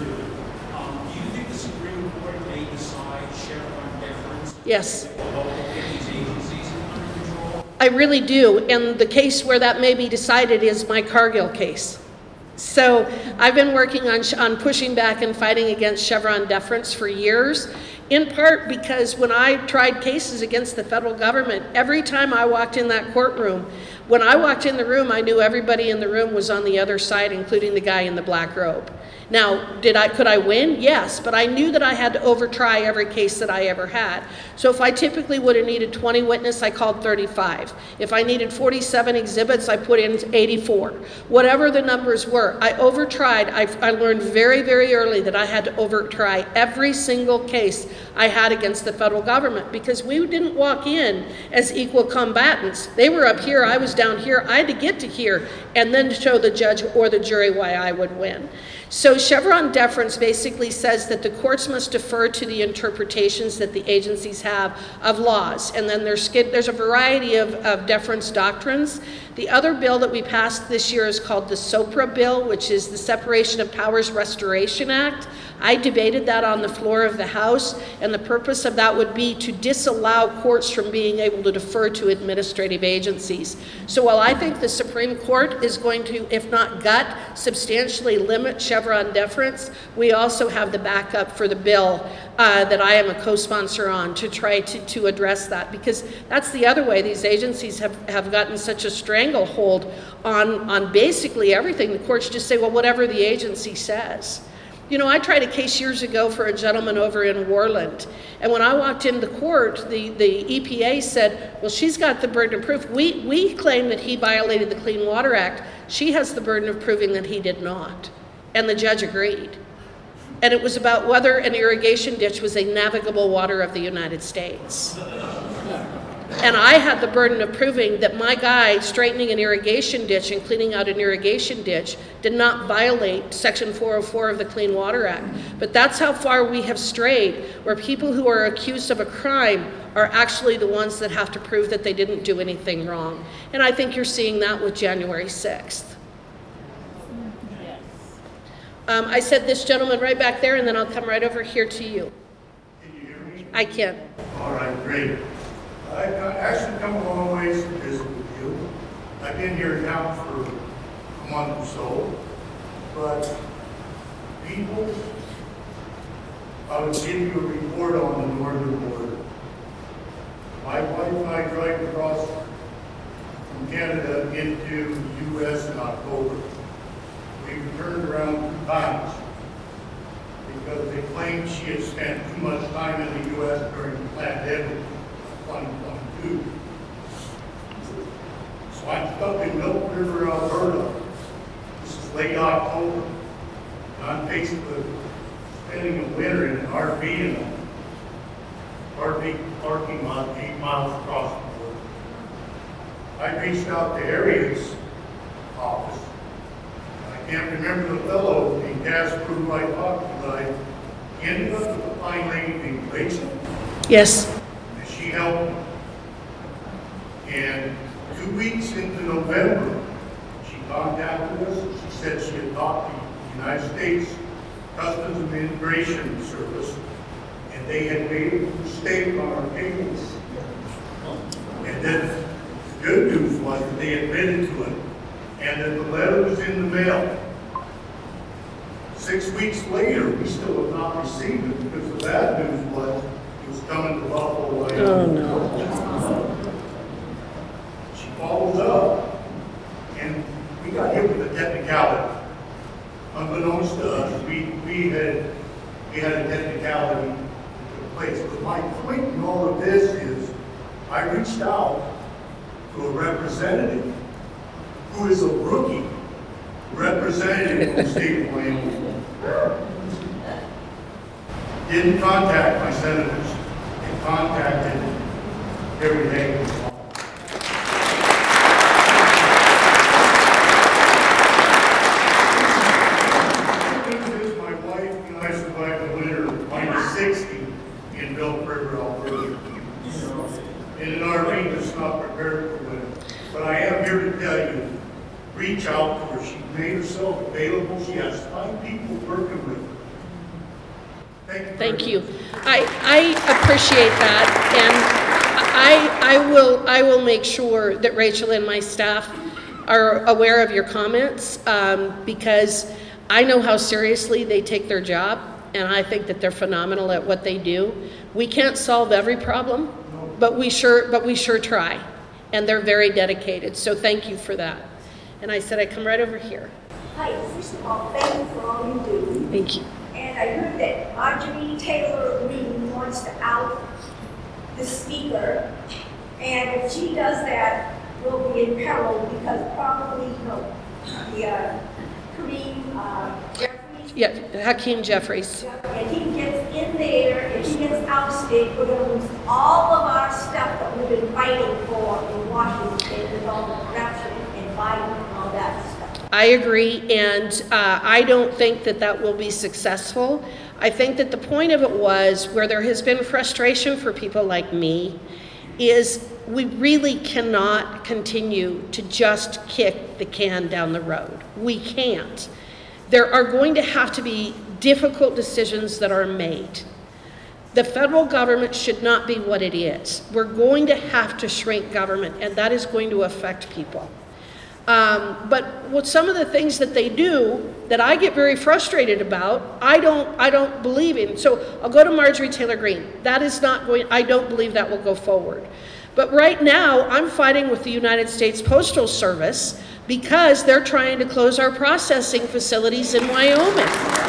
Um, do you think the Supreme Court may decide Chevron deference? Yes. These agencies under control? I really do, and the case where that may be decided is my Cargill case. So I've been working on, on pushing back and fighting against Chevron deference for years, in part because when I tried cases against the federal government, every time I walked in that courtroom, when I walked in the room, I knew everybody in the room was on the other side, including the guy in the black robe. Now, did I, could I win? Yes, but I knew that I had to overtry every case that I ever had. So if I typically would have needed twenty witnesses, I called thirty-five. If I needed forty-seven exhibits, I put in eighty-four. Whatever the numbers were, I overtried. I, I learned very, very early that I had to overtry every single case I had against the federal government, because we didn't walk in as equal combatants. They were up here, I was down here. I had to get to here and then show the judge or the jury why I would win. So Chevron deference basically says that the courts must defer to the interpretations that the agencies have of laws. And then there's, there's a variety of, of deference doctrines. The other bill that we passed this year is called the SOPRA bill, which is the Separation of Powers Restoration Act. I debated that on the floor of the House, and the purpose of that would be to disallow courts from being able to defer to administrative agencies. So while I think the Supreme Court is going to, if not gut, substantially limit Chevron deference, we also have the backup for the bill uh, that I am a co-sponsor on to try to, to address that, because that's the other way these agencies have, have gotten such a stranglehold on, on basically everything. The courts just say, well, whatever the agency says. You know, I tried a case years ago for a gentleman over in Worland, and when I walked into court, the, the E P A said, well, she's got the burden of proof. We, we claim that he violated the Clean Water Act. She has the burden of proving that he did not. And the judge agreed. And it was about whether an irrigation ditch was a navigable water of the United States. And I had the burden of proving that my guy straightening an irrigation ditch and cleaning out an irrigation ditch did not violate Section four oh four of the Clean Water Act. But that's how far we have strayed, where people who are accused of a crime are actually the ones that have to prove that they didn't do anything wrong. And I think you're seeing that with January sixth. Um, I said this gentleman right back there, and then I'll come right over here to you. Can you hear me? I can. All right, great. I've actually come a long ways to visit with you. I've been here now for a month or so, but people, I will give you a report on the northern border. My wife and I drive across from Canada into the U S in October. We returned around two times because they claimed she had spent too much time in the U S during the pandemic. twenty twenty-two. So I'm stuck in Milk River, Alberta. This is late October. And I'm basically spending a winter in an R V in a R V parking lot eight miles across the border. I reached out to Harriet's office. I can't remember the fellow named Casper who I talked to, but I ended up with a fine lady named Rachel. Yes. She helped me. And two weeks into November, she contacted us. She said she had talked to the United States Customs and Immigration Service, and they had made a mistake on our payments. And then the good news was that they admitted to it, and that the letter was in the mail. Six weeks later, we still have not received it, because the bad news was was coming to Buffalo, Wyoming. Oh, no. She follows up, and we got hit with a technicality. Unbeknownst to us, we, we had we had a technicality that took place. But my point in all of this is, I reached out to a representative who is a rookie representative of the state of Wyoming. Didn't contact my senators, and contacted Harry Hageman. My wife and I survived the winter of minus sixty in Milk River, Alberta. In an R V that's not prepared for winter. But I am here to tell you, reach out to her. She made herself available. She has five people working with her. Thank you. I, I appreciate that, and I, I will I will make sure that Rachel and my staff are aware of your comments, um, because I know how seriously they take their job, and I think that they're phenomenal at what they do. We can't solve every problem, but we sure but we sure try, and they're very dedicated. So thank you for that. And I said I come right over here. Hi. First of all, thank you for all you do. Thank you. And I heard that Marjorie Taylor Greene wants to out the speaker. And if she does that, we'll be in peril because probably, you know, the uh, Kareem uh, Jeffries. Yeah, Hakeem Jeffries. And he gets in there, if he gets ousted, we're going to lose all of our stuff that we've been fighting for in Washington with all the corruption and Biden and all that stuff. I agree, and uh, I don't think that that will be successful. I think that the point of it was, where there has been frustration for people like me, is we really cannot continue to just kick the can down the road. We can't. There are going to have to be difficult decisions that are made. The federal government should not be what it is. We're going to have to shrink government, and that is going to affect people. Um, but what some of the things that they do that I get very frustrated about, I don't, I don't believe in. So I'll go to Marjorie Taylor Greene. That is not going, I don't believe that will go forward. But right now, I'm fighting with the United States Postal Service because they're trying to close our processing facilities in Wyoming.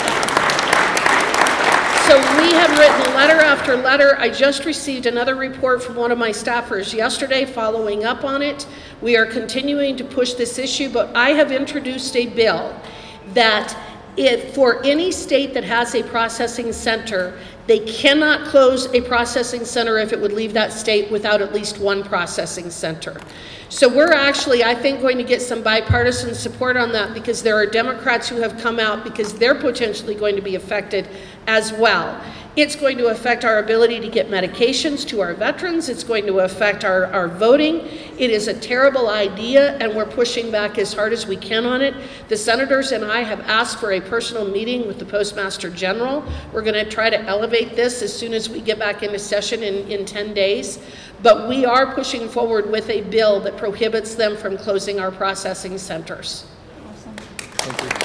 So we have written letter after letter. I just received another report from one of my staffers yesterday following up on it. We are continuing to push this issue, but I have introduced a bill that if for any state that has a processing center, they cannot close a processing center if it would leave that state without at least one processing center. So we're actually, I think, going to get some bipartisan support on that because there are Democrats who have come out because they're potentially going to be affected as well. It's going to affect our ability to get medications to our veterans. It's going to affect our, our voting. It is a terrible idea, and we're pushing back as hard as we can on it. The senators and I have asked for a personal meeting with the Postmaster General. We're going to try to elevate this as soon as we get back into session in, in ten days. But we are pushing forward with a bill that prohibits them from closing our processing centers. Awesome. Thank you.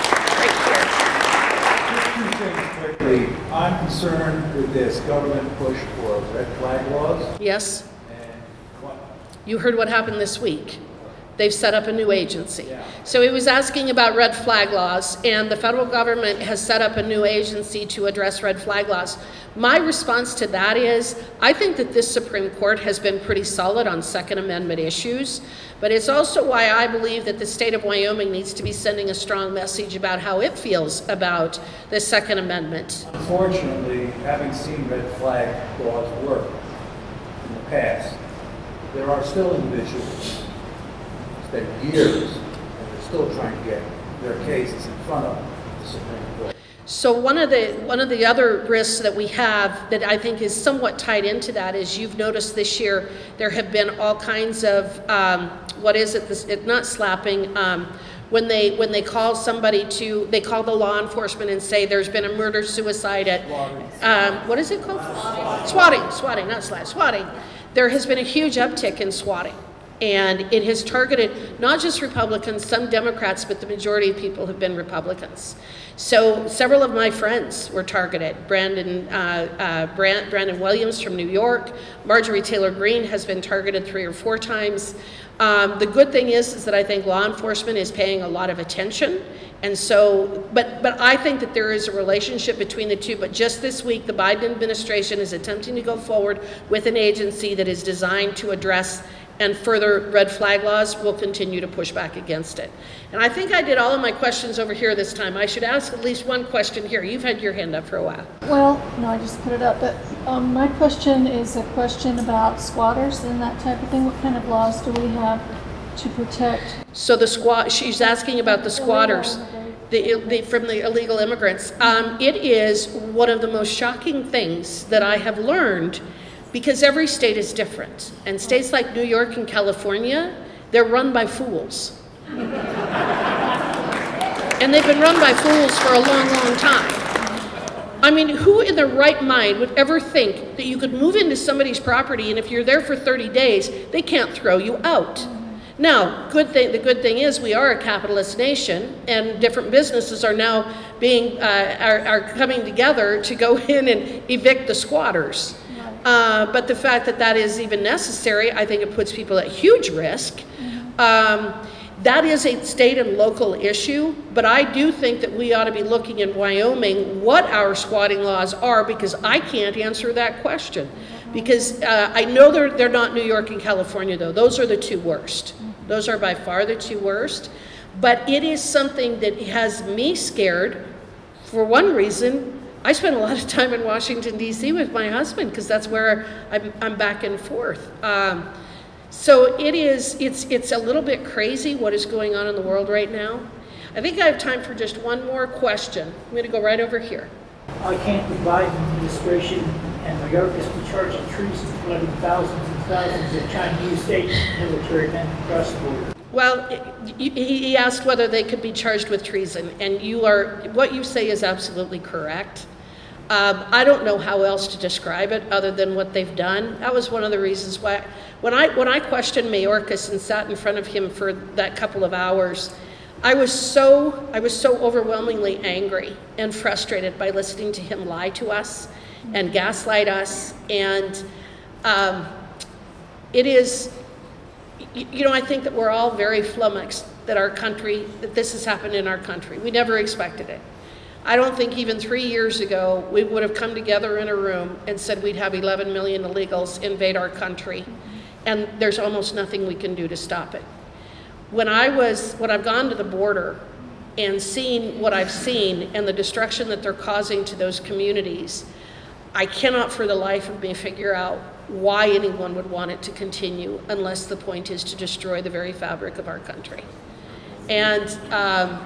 Quickly, I'm concerned with this government push for red flag laws. Yes. And what? You heard what happened this week. They've set up a new agency. Yeah. So he was asking about red flag laws, and the federal government has set up a new agency to address red flag laws. My response to that is, I think that this Supreme Court has been pretty solid on Second Amendment issues, but it's also why I believe that the state of Wyoming needs to be sending a strong message about how it feels about the Second Amendment. Unfortunately, having seen red flag laws work in the past, there are still individuals that years and they're still trying to get their cases in front of the Supreme Court. So one of the one of the other risks that we have that I think is somewhat tied into that is you've noticed this year there have been all kinds of um, what is it? This it, not slapping. Um, when they when they call somebody to they call the law enforcement and say there's been a murder suicide at um, what is it called? Swatting, swatting, not slap, swatting. There has been a huge uptick in swatting. And it has targeted not just Republicans, some Democrats, but the majority of people have been Republicans. So several of my friends were targeted. Brandon, uh, uh, Brand, Brandon Williams from New York, Marjorie Taylor Greene has been targeted three or four times. Um, the good thing is, is that I think law enforcement is paying a lot of attention. And so, but, but I think that there is a relationship between the two. But just this week, the Biden administration is attempting to go forward with an agency that is designed to address and further red flag laws. Will continue to push back against it. And I think I did all of my questions over here this time. I should ask at least one question here. You've had your hand up for a while. Well, no, I just put it up. But um, my question is a question about squatters and that type of thing. What kind of laws do we have to protect? So the squat, she's asking about the squatters. The, the, from the illegal immigrants. Um, it is one of the most shocking things that I have learned because every state is different. And states like New York and California, they're run by fools. And they've been run by fools for a long, long time. I mean, who in their right mind would ever think that you could move into somebody's property and if you're there for thirty days, they can't throw you out? Now, good thing, the good thing is we are a capitalist nation, and different businesses are now being uh, are, are coming together to go in and evict the squatters. Uh, but the fact that that is even necessary, I think it puts people at huge risk. Um, that is a state and local issue, but I do think that we ought to be looking in Wyoming what our squatting laws are, because I can't answer that question. Because uh, I know they're, they're not New York and California, though. Those are the two worst. Those are by far the two worst. But it is something that has me scared. For one reason, I spend a lot of time in Washington, D C with my husband, because that's where I'm, I'm back and forth. Um, so it is, it's, it's a little bit crazy what is going on in the world right now. I think I have time for just one more question. I'm going to go right over here. Why can't the Biden administration and the government be charging trees and flooding thousands and thousands of Chinese state military men across the border. Well, he he asked whether they could be charged with treason, and you are, what you say is absolutely correct. Um, I don't know how else to describe it other than what they've done. That was one of the reasons why, when I when I questioned Mayorkas and sat in front of him for that couple of hours, I was so I was so overwhelmingly angry and frustrated by listening to him lie to us and gaslight us, and um, it is. You know, I think that we're all very flummoxed that our country, that this has happened in our country. We never expected it. I don't think even three years ago we would have come together in a room and said we'd have eleven million illegals invade our country, and there's almost nothing we can do to stop it. When I was, when I've gone to the border and seen what I've seen and the destruction that they're causing to those communities, I cannot for the life of me figure out why anyone would want it to continue unless the point is to destroy the very fabric of our country. And um,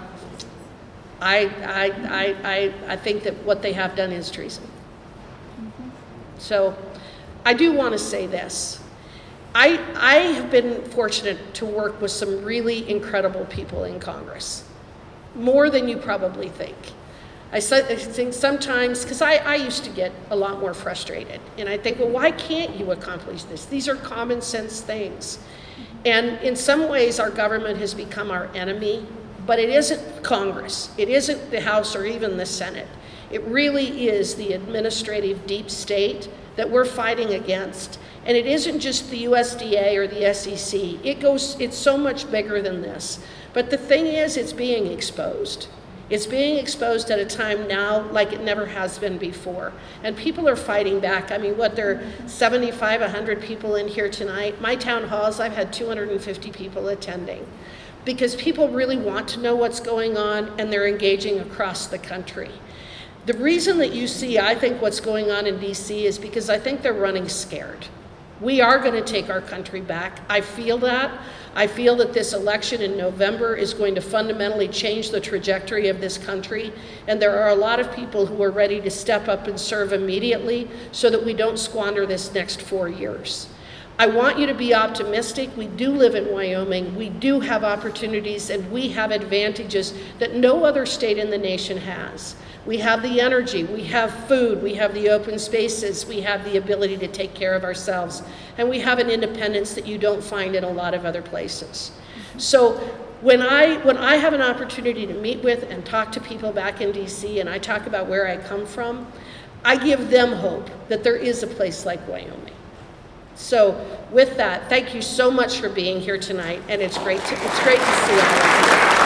I, I, I, I, I think that what they have done is treason. Mm-hmm. So I do want to say this. I, I have been fortunate to work with some really incredible people in Congress, more than you probably think. I think sometimes, because I, I used to get a lot more frustrated, and I think, well, why can't you accomplish this? These are common sense things. And in some ways, our government has become our enemy, but it isn't Congress. It isn't the House or even the Senate. It really is the administrative deep state that we're fighting against. And it isn't just the U S D A or the S E C. It goes, it's so much bigger than this. But the thing is, it's being exposed. It's being exposed at a time now like it never has been before. And people are fighting back. I mean, what, there are seventy-five, one hundred people in here tonight. My town halls, I've had two hundred fifty people attending because people really want to know what's going on, and they're engaging across the country. The reason that you see, I think, what's going on in D C is because I think they're running scared. We are going to take our country back. I feel that. I feel that this election in November is going to fundamentally change the trajectory of this country, and there are a lot of people who are ready to step up and serve immediately so that we don't squander this next four years. I want you to be optimistic. We do live in Wyoming. We do have opportunities, and we have advantages that no other state in the nation has. We have the energy, we have food, we have the open spaces, we have the ability to take care of ourselves, and we have an independence that you don't find in a lot of other places. So when I, when I have an opportunity to meet with and talk to people back in D C, and I talk about where I come from, I give them hope that there is a place like Wyoming. So with that, thank you so much for being here tonight, and it's great to, it's great to see all of you.